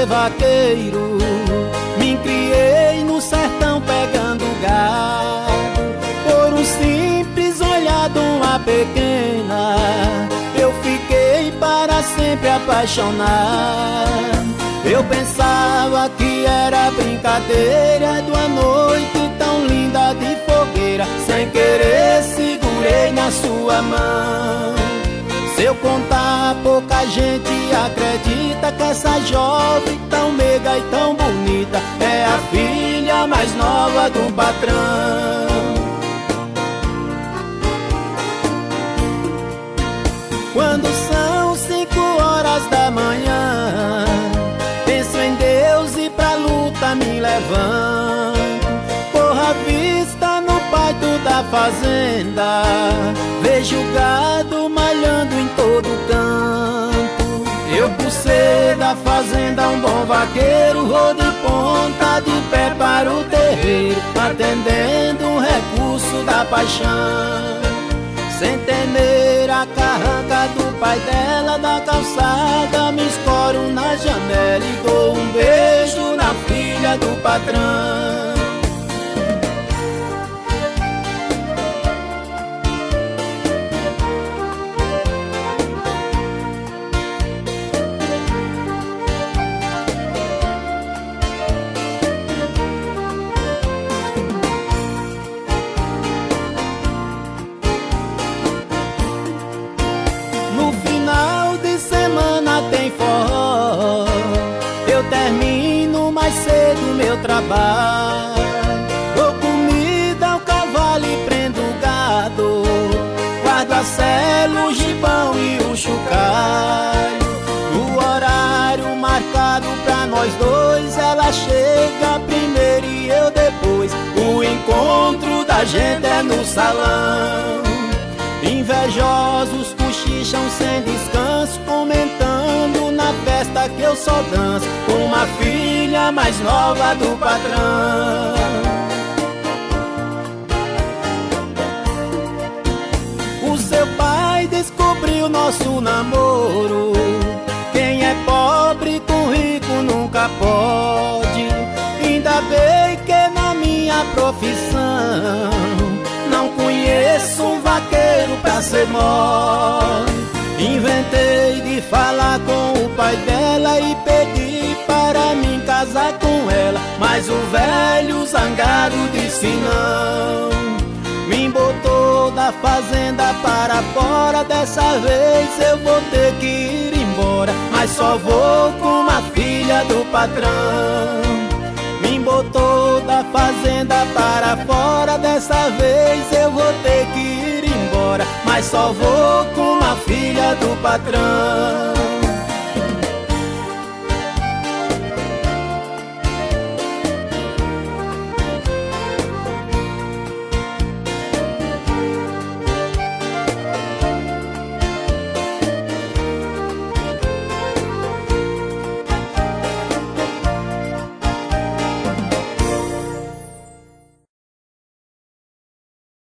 vaqueiro, me criei no sertão pegando gado. Por um simples olhar de uma pequena, eu fiquei para sempre apaixonado. Eu pensava que era brincadeira de uma noite tão linda de fogueira. Sem querer segurei na sua mão. Se eu contar, pouca gente acredita que essa jovem tão meiga e tão bonita é a filha mais nova do patrão. Quando são 5 horas da manhã, penso em Deus e pra luta me levanto. Corro a vista no pátio da fazenda, vejo o gado malhando em todo canto. Eu por ser da fazenda um bom vaqueiro, vou de ponta de pé para o terreiro, atendendo um recurso da paixão. Sem temer a carranca do pai dela da calçada, me escoro na janela e dou um beijo na filha do patrão. Tem forró, eu termino mais cedo meu trabalho. Dou comida ao cavalo e prendo o gado, guardo a sela, o gibão e o chocalho. No horário marcado pra nós dois, ela chega primeiro e eu depois. O encontro da gente é no salão. Invejosos cochicham sem descanso, comentando na festa que eu só danço com uma filha mais nova do patrão. O seu pai descobriu nosso namoro. Quem é pobre com rico nunca pode. Ainda bem que na minha profissão não conheço um vaqueiro pra ser mole. Inventei de falar com o pai dela e pedi para mim casar com ela, mas o velho zangado disse não. Me botou da fazenda para fora, dessa vez eu vou ter que ir embora, mas só vou com uma filha do patrão. Me botou da fazenda para fora, dessa vez eu vou ter que ir embora, mas só vou com uma filha do patrão.